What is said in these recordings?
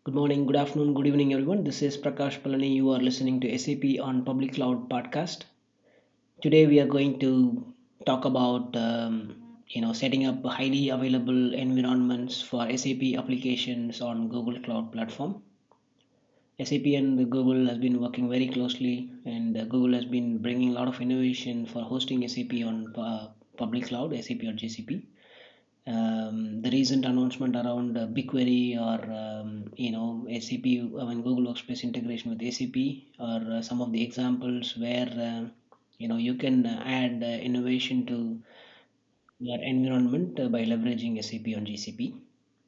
Good morning, good afternoon, good evening, everyone. This is Prakash Palani. You are listening to SAP on Public Cloud podcast. Today, we are going to talk about setting up highly available environments for SAP applications on Google Cloud platform. SAP and Google has been working very closely, and Google has been bringing a lot of innovation for hosting SAP on public cloud, SAP or GCP. The recent announcement around BigQuery or SAP, Google Workspace integration with ACP are some of the examples where you can add innovation to your environment by leveraging SAP on GCP.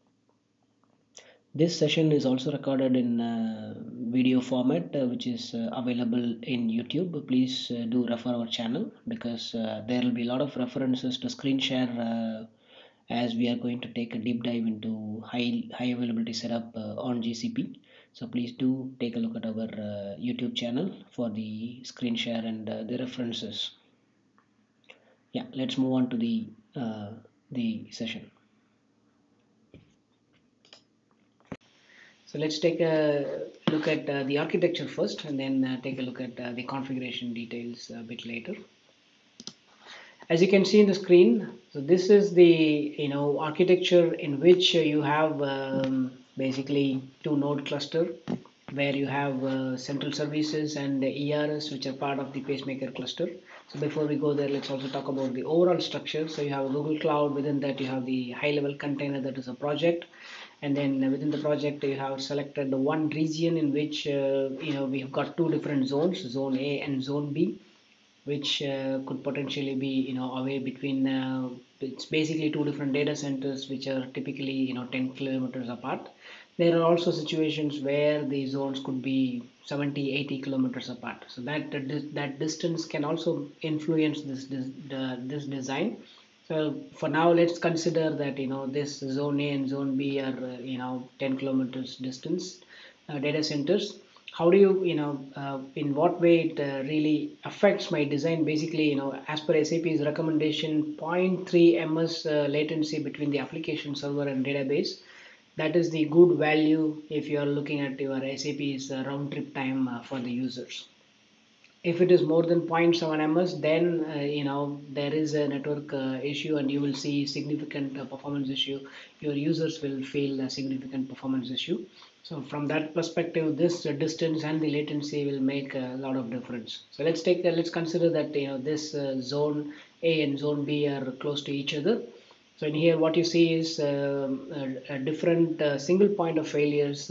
This session is also recorded in video format, which is available in YouTube. Please do refer our channel because there will be a lot of references to screen share as we are going to take a deep dive into high availability setup on GCP. So please do take a look at our YouTube channel for the screen share and the references. Yeah, let's move on to the session. So let's take a look at the architecture first, and then take a look at the configuration details a bit later. As you can see in the screen, so this is the architecture in which you have basically two node cluster where you have central services and the ERS, which are part of the pacemaker cluster. So before we go there, let's also talk about the overall structure. So you have a Google Cloud. Within that, you have the high level container, that is a project, and then within the project you have selected the one region in which we have got two different zones, zone A and zone B, which could potentially be away between it's basically two different data centers which are typically 10 kilometers apart. There are also situations where the zones could be 70-80 kilometers apart, so that distance can also influence this design. So for now, let's consider that this zone A and zone B are 10 kilometers distance data centers. How do you in what way it really affects my design? Basically, as per SAP's recommendation, zero point 0.3 ms latency between the application server and database. That is the good value if you are looking at your SAP's round trip time for the users. If it is more than zero point 0.7 ms, then there is a network issue and you will see significant performance issue. Your users will feel a significant performance issue. So from that perspective, this distance and the latency will make a lot of difference. So let's consider that this zone A and zone B are close to each other. So in here, what you see is a different single point of failures.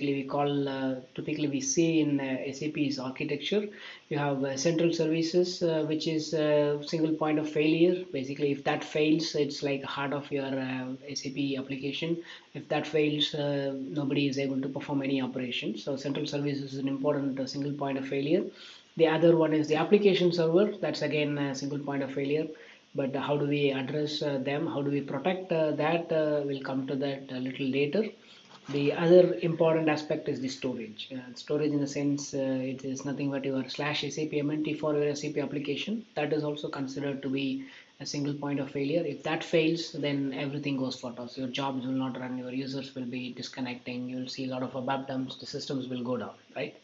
Typically we see in SAP's architecture. You have central services, which is a single point of failure. Basically, if that fails, it's like heart of your SAP application. If that fails, nobody is able to perform any operation. So central services is an important single point of failure. The other one is the application server. That's again a single point of failure. But how do we address them? How do we protect that? We'll come to that a little later. The other important aspect is the storage. Storage in the sense it is nothing but your slash SAP MNT for your SAP application. That is also considered to be a single point of failure. If that fails, then everything goes for toss. Your jobs will not run. Your users will be disconnecting. You will see a lot of ABAP dumps. The systems will go down, right?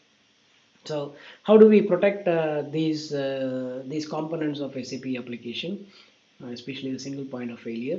So how do we protect these components of SAP application, especially the single point of failure?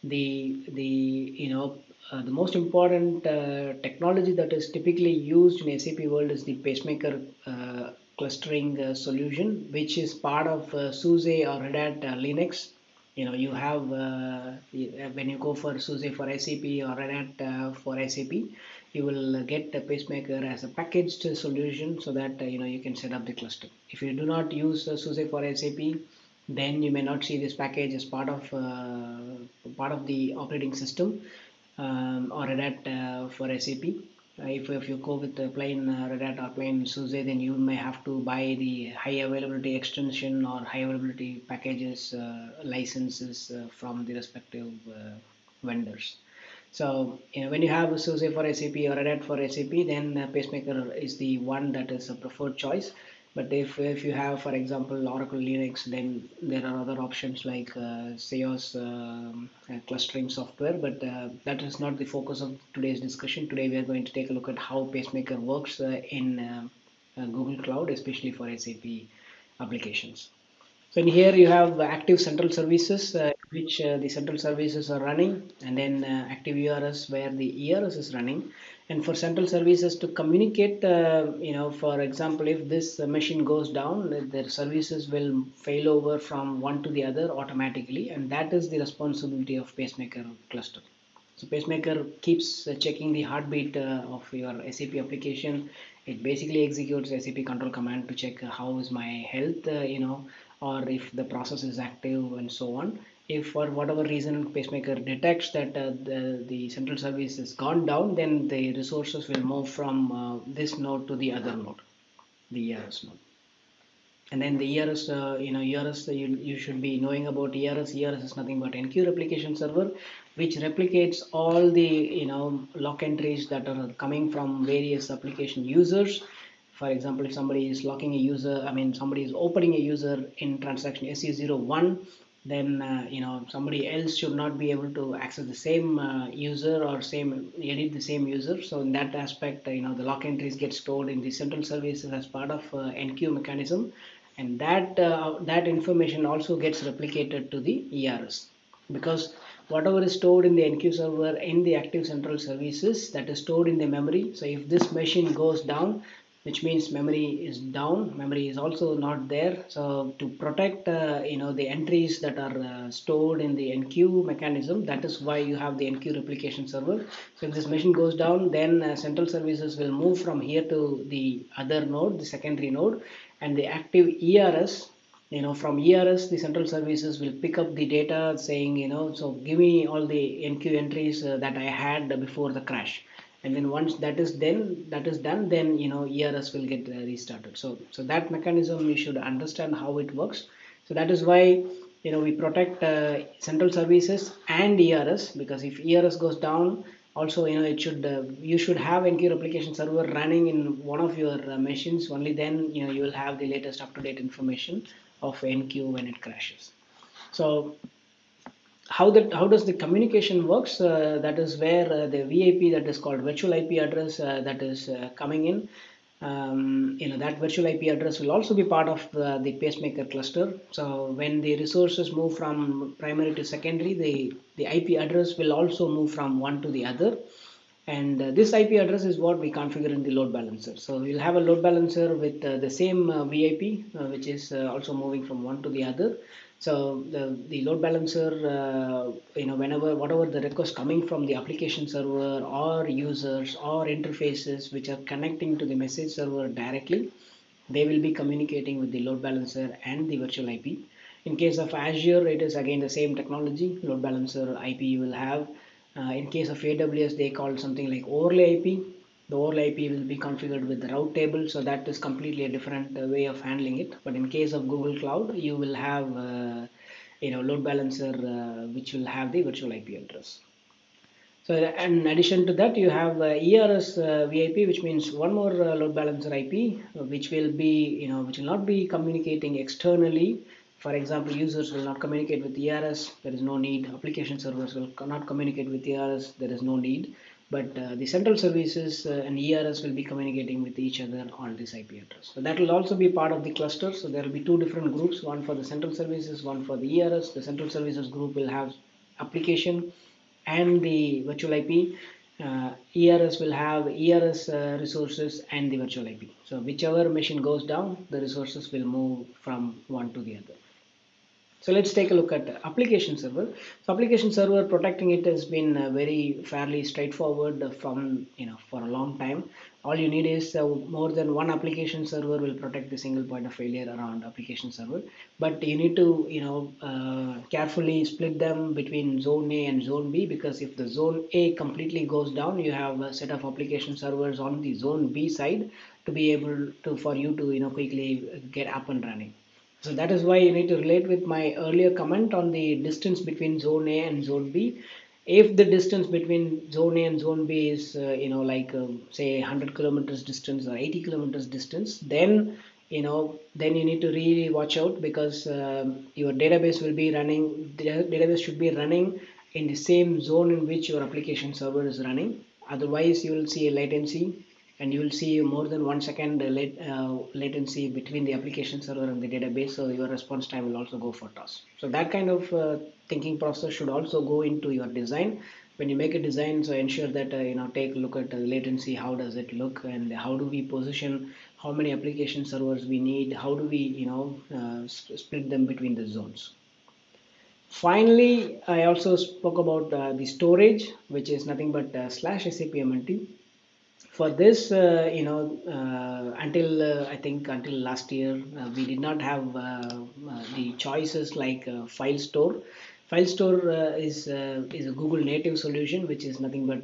The most important technology that is typically used in SAP world is the pacemaker clustering solution, which is part of SUSE or Red Hat Linux. You have when you go for SUSE for SAP or Red Hat for SAP, you will get the pacemaker as a packaged solution so that you can set up the cluster. If you do not use SUSE for SAP, then you may not see this package as part of the operating system, or Red Hat for SAP. If you go with the plain Red Hat or plain SUSE, then you may have to buy the high availability extension or high availability packages licenses from the respective vendors. So when you have a SUSE for SAP or Red Hat for SAP, then pacemaker is the one that is a preferred choice. But if you have, for example, Oracle Linux, then there are other options like SEOS clustering software. But that is not the focus of today's discussion. Today we are going to take a look at how Pacemaker works in Google Cloud, especially for SAP applications. So in here you have active central services, which the central services are running, and then active ERS where the ERS is running. And for central services to communicate, for example, if this machine goes down, their services will fail over from one to the other automatically, and that is the responsibility of Pacemaker cluster. So Pacemaker keeps checking the heartbeat of your SAP application. It basically executes SAP control command to check how is my health, or if the process is active and so on. If for whatever reason Pacemaker detects that the central service has gone down, then the resources will move from this node to the other node, the ERS node. And then the ERS, ERS, you should be knowing about ERS. ERS is nothing but NQ replication server, which replicates all the lock entries that are coming from various application users. For example, if somebody is locking a user, somebody is opening a user in transaction SE01, then somebody else should not be able to access the same user or same edit the same user. So in that aspect, the lock entries get stored in the central services as part of NQ mechanism, and that information also gets replicated to the ERS, because whatever is stored in the NQ server in the active central services, that is stored in the memory. So if this machine goes down, which means memory is down, memory is also not there. So to protect the entries that are stored in the NQ mechanism, that is why you have the NQ replication server. So if this machine goes down, then central services will move from here to the other node, the secondary node, and the active ERS, from ERS the central services will pick up the data saying, so give me all the NQ entries that I had before the crash. And then once that is done, then ERS will get restarted. So that mechanism you should understand how it works. So that is why we protect central services and ERS, because if ERS goes down, also it should you should have NQ replication server running in one of your machines. Only then you will have the latest up-to-date information of NQ when it crashes. So how does the communication works? That is where the VIP, that is called virtual IP address, that is coming in. That virtual IP address will also be part of the Pacemaker cluster. So when the resources move from primary to secondary, the IP address will also move from one to the other. And this IP address is what we configure in the load balancer. So we'll have a load balancer with the same VIP, which is also moving from one to the other. So the load balancer, whatever the request coming from the application server or users or interfaces which are connecting to the message server directly, they will be communicating with the load balancer and the virtual IP. In case of Azure, it is again the same technology. Load balancer IP you will have. In case of AWS, they call something like overlay IP. The overlay IP will be configured with the route table, so that is completely a different way of handling it. But in case of Google Cloud, you will have load balancer which will have the virtual IP address. So in addition to that, you have ERS VIP, which means one more load balancer IP, which will be which will not be communicating externally. For example, users will not communicate with ERS. There is no need. Application servers will not communicate with ERS. There is no need. But the central services and ERS will be communicating with each other on this IP address. So that will also be part of the cluster. So there will be two different groups: one for the central services, one for the ERS. The central services group will have application and the virtual IP. ERS will have ERS resources and the virtual IP. So whichever machine goes down, the resources will move from one to the other. So let's take a look at the application server. So application server, protecting it has been very fairly straightforward from for a long time. All you need is more than one application server will protect the single point of failure around application server. But you need to carefully split them between zone A and zone B, because if the zone A completely goes down, you have a set of application servers on the zone B side to be able to for you to quickly get up and running. So that is why you need to relate with my earlier comment on the distance between zone A and zone B. If the distance between zone A and zone B is, say 100 kilometers distance or 80 kilometers distance, then then you need to really watch out, because your database will be running, the database should be running in the same zone in which your application server is running. Otherwise you will see a latency, and you will see more than 1 second latency between the application server and the database, so your response time will also go for toss. So that kind of thinking process should also go into your design when you make a design. So ensure that take a look at the latency, how does it look, and how do we position, how many application servers we need, how do we split them between the zones. Finally, I also spoke about the storage, which is nothing but /SAPMNT. For this, until I think until last year, we did not have the choices like file store. File store is a Google native solution, which is nothing but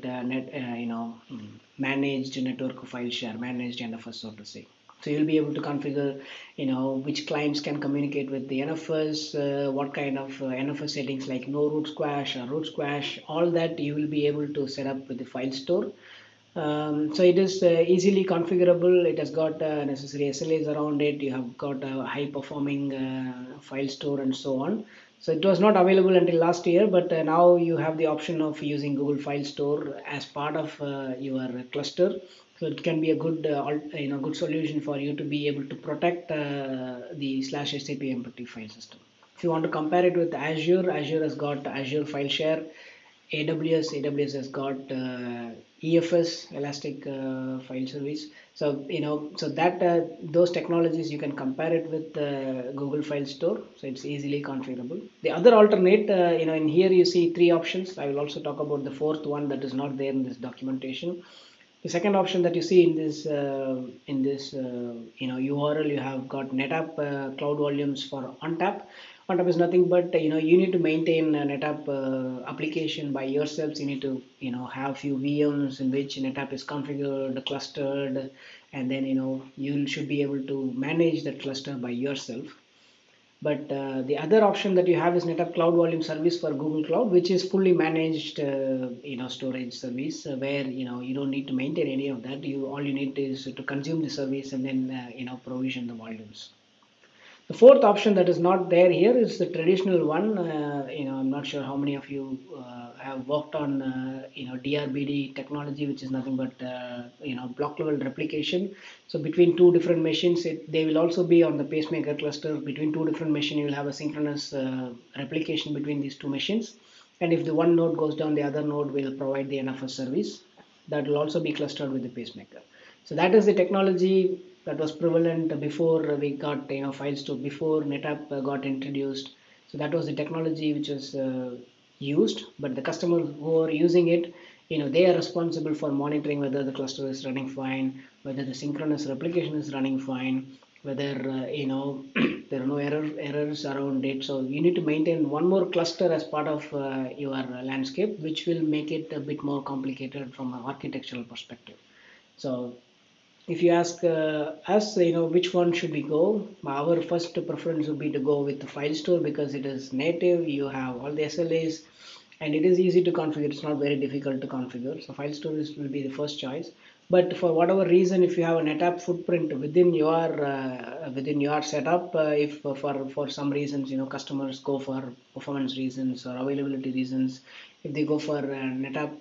managed network file share, managed NFS, so to say. So you'll be able to configure, which clients can communicate with the NFS, what kind of NFS settings like no root squash or root squash, all that you will be able to set up with the file store. So it is easily configurable. It has got necessary SLAs around it. You have got a high performing file store and so on. So it was not available until last year, but now you have the option of using Google File Store as part of your cluster. So it can be a good good solution for you to be able to protect the /SAPMNT file system. If you want to compare it with Azure, Azure has got Azure File Share. AWS has got EFS, Elastic File Service. So so that those technologies you can compare it with Google File Store. So it's easily configurable. The other alternate, in here you see 3 options. I will also talk about the 4th one that is not there in this documentation. The second option that you see in this URL, you have got NetApp Cloud Volumes for ONTAP. ONTAP is nothing but you need to maintain a NetApp application by yourselves. You need to have few VMs in which NetApp is configured, clustered, and then you should be able to manage that cluster by yourself. But the other option that you have is NetApp Cloud Volume Service for Google Cloud, which is fully managed storage service, where you don't need to maintain any of that. All you need is to consume the service and then provision the volumes. The 4th option that is not there here is the traditional one. I'm not sure how many of you have worked on DRBD technology, which is nothing but block level replication. So between 2 different machines, they will also be on the pacemaker cluster. Between 2 different machines, you will have a synchronous replication between these 2 machines. And if the one node goes down, the other node will provide the NFS service. That will also be clustered with the pacemaker. So that is the technology that was prevalent before we got file store, before NetApp got introduced. So that was the technology which was used, but the customers who are using it, they are responsible for monitoring whether the cluster is running fine, whether the synchronous replication is running fine, whether there are no errors around it. So you need to maintain one more cluster as part of your landscape, which will make it a bit more complicated from an architectural perspective. So if you ask us, which one should we go? Our first preference would be to go with the file store, because it is native. You have all the SLAs, and it is easy to configure. It's not very difficult to configure. So file storage will be the first choice. But for whatever reason, if you have a NetApp footprint within your setup, if for some reasons customers go for performance reasons or availability reasons, if they go for NetApp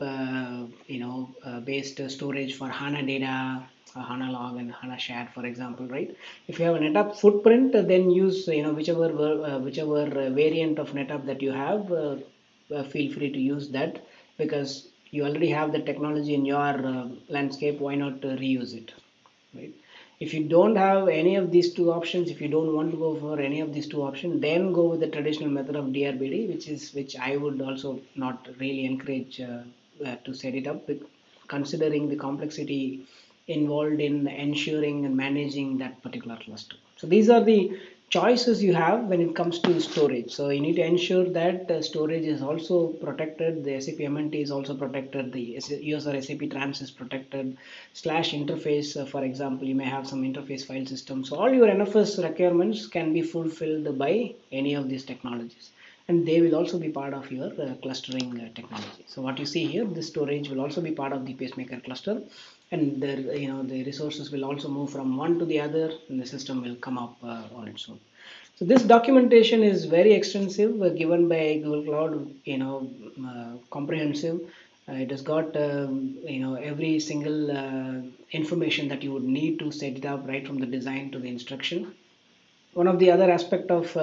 based storage for HANA data, HANA log and HANA shared, for example, right? If you have a NetApp footprint, then use whichever variant of NetApp that you have. Feel free to use that, because you already have the technology in your landscape. Why not reuse it, right? If you don't have any of these 2 options, if you don't want to go for any of these 2 options, then go with the traditional method of DRBD, which I would also not really encourage to set it up, considering the complexity involved in ensuring and managing that particular cluster. So these are the choices you have when it comes to storage. So you need to ensure that storage is also protected, the SAPMNT is also protected, the user SAP trans is protected, /interface, for example, you may have some interface file system. So all your NFS requirements can be fulfilled by any of these technologies, and they will also be part of your clustering technology. So what you see here, this storage will also be part of the pacemaker cluster, and the resources will also move from one to the other, and the system will come up on its own. So this documentation is very extensive, given by Google Cloud, comprehensive. It has got every single information that you would need to set it up, right from the design to the instruction. One of the other aspect of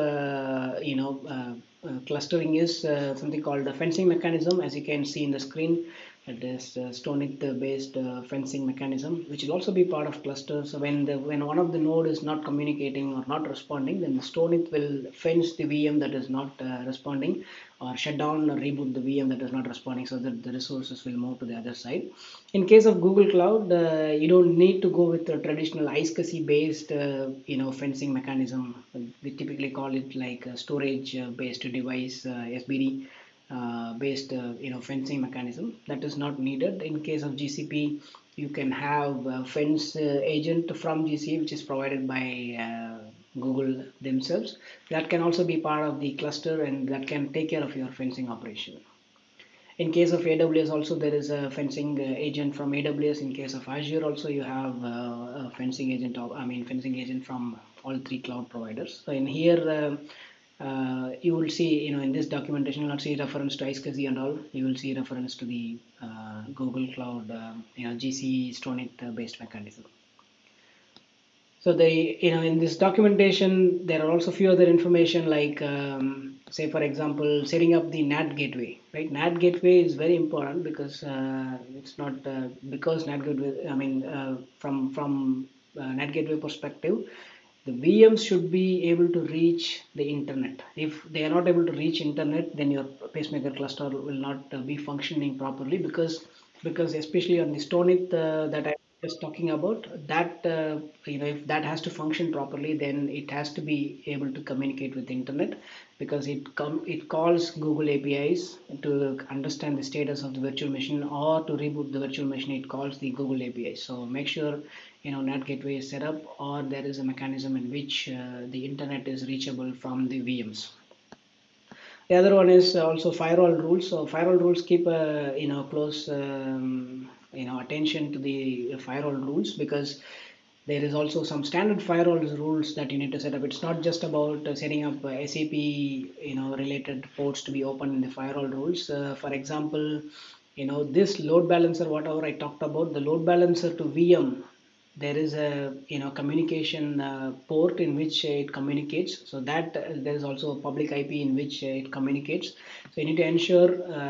clustering is something called the fencing mechanism. As you can see in the screen, it is Stoneit based fencing mechanism, which will also be part of cluster. So when one of the node is not communicating or not responding, then the Stoneit will fence the VM that is not responding, or shut down or reboot the VM that is not responding, so that the resources will move to the other side. In case of Google Cloud, you don't need to go with the traditional iSCSI based fencing mechanism. We typically call it like a storage based device, SBD based fencing mechanism. That is not needed. In case of GCP, you can have a fence agent from GCP, which is provided by Google themselves. That can also be part of the cluster, and that can take care of your fencing operation. In case of AWS also, there is a fencing agent from AWS. In case of Azure also, you have a fencing agent, fencing agent from all three cloud providers. So in here, you will see, in this documentation, you'll not see reference to iSCSI and all. You will see reference to the Google Cloud, GC Stoneit based mechanism. So in this documentation, there are also few other information like, say for example, setting up the NAT gateway, right? NAT gateway is very important because it's not because NAT gateway. From NAT gateway perspective, the VMs should be able to reach the internet. If they are not able to reach internet, then your pacemaker cluster will not be functioning properly, because especially on the Stoneit that I was talking about, that if that has to function properly, then it has to be able to communicate with the internet, because it calls Google APIs to understand the status of the virtual machine, or to reboot the virtual machine, it calls the Google APIs. So make sure NAT gateway is set up, or there is a mechanism in which the internet is reachable from the VMs. The other one is also firewall rules. So firewall rules keep close attention to the firewall rules, because there is also some standard firewall rules that you need to set up. It's not just about setting up SAP related ports to be open in the firewall rules. For example, this load balancer, whatever I talked about, the load balancer to VM, there is a communication port in which it communicates, so that there is also a public IP in which it communicates. So you need to ensure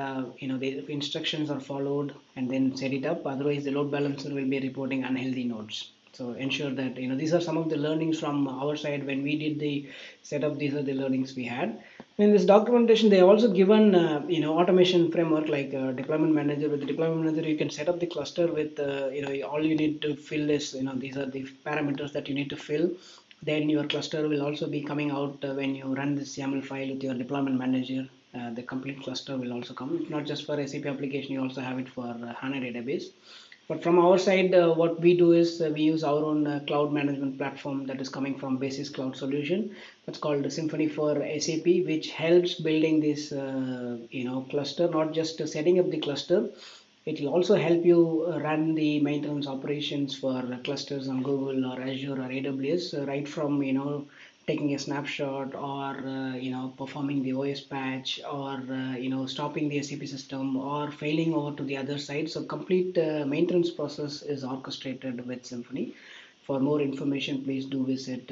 the instructions are followed, and then set it up. Otherwise, the load balancer will be reporting unhealthy nodes. So ensure that these are some of the learnings from our side when we did the setup. These are the learnings we had. In this documentation, they have also given automation framework like deployment manager. With the deployment manager, you can set up the cluster with all you need to fill is these are the parameters that you need to fill. Then your cluster will also be coming out when you run this YAML file with your deployment manager. The complete cluster will also come. It's not just for SAP application, you also have it for HANA database. But from our side, what we do is we use our own cloud management platform that is coming from Basis Cloud Solution. That's called Symphony for SAP, which helps building this cluster, not just setting up the cluster. It will also help you run the maintenance operations for clusters on Google or Azure or AWS, right from taking a snapshot, or performing the OS patch, or stopping the SAP system, or failing over to the other side. So complete maintenance process is orchestrated with Symphony. For more information, please do visit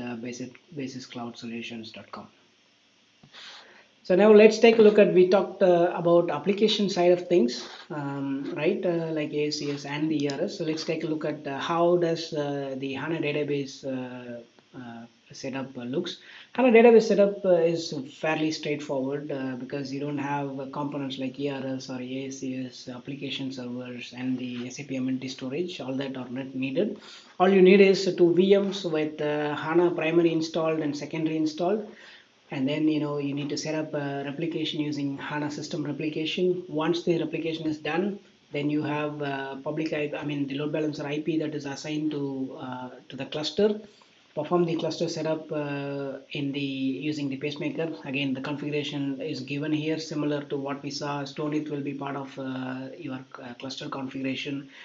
basiscloudsolutions.com. So now let's take a look at, we talked about application side of things, right, like ACS and the ERS. So let's take a look at how does the HANA database setup looks. HANA database setup is fairly straightforward, because you don't have components like ERS or ACS, application servers, and the SAP MNT storage. All that are not needed. All you need is two VMs with HANA primary installed and secondary installed. And then you need to set up a replication using HANA system replication. Once the replication is done, then you have public IP, the load balancer IP that is assigned to the cluster. Perform the cluster setup using the pacemaker. Again, the configuration is given here, similar to what we saw. Stoneit will be part of your cluster configuration.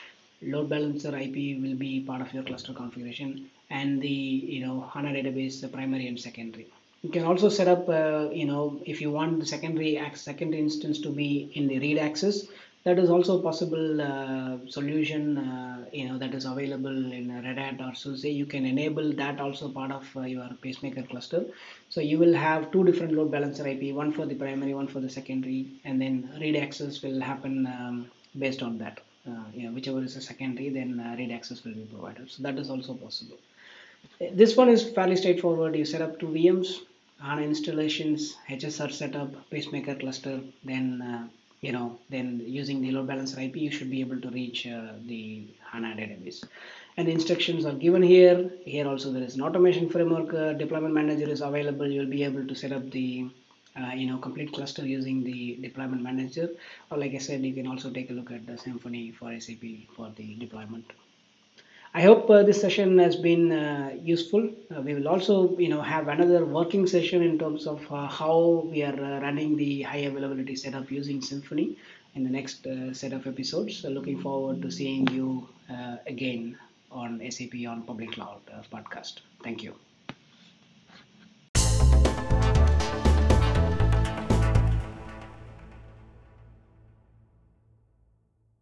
load balancer IP will be part of your cluster configuration, and the HANA database, the primary and secondary. You can also set up, if you want the secondary instance to be in the read access, that is also a possible solution, that is available in Red Hat or SUSE. You can enable that also part of your pacemaker cluster. So you will have two different load balancer IP, one for the primary, one for the secondary, and then read access will happen based on that. Whichever is a secondary, then read access will be provided. So that is also possible. This one is fairly straightforward. You set up two VMs, HANA installations, HSR setup, pacemaker cluster, then using the load balancer IP, you should be able to reach the HANA database. And the instructions are given here. Here also there is an automation framework. Deployment manager is available. You'll be able to set up the complete cluster using the deployment manager. Or like I said, you can also take a look at the Symfony for SAP for the deployment. I hope this session has been useful. We will also, have another working session in terms of how we are running the high availability setup using Symfony in the next set of episodes. So looking forward to seeing you again on SAP on Public Cloud podcast. Thank you.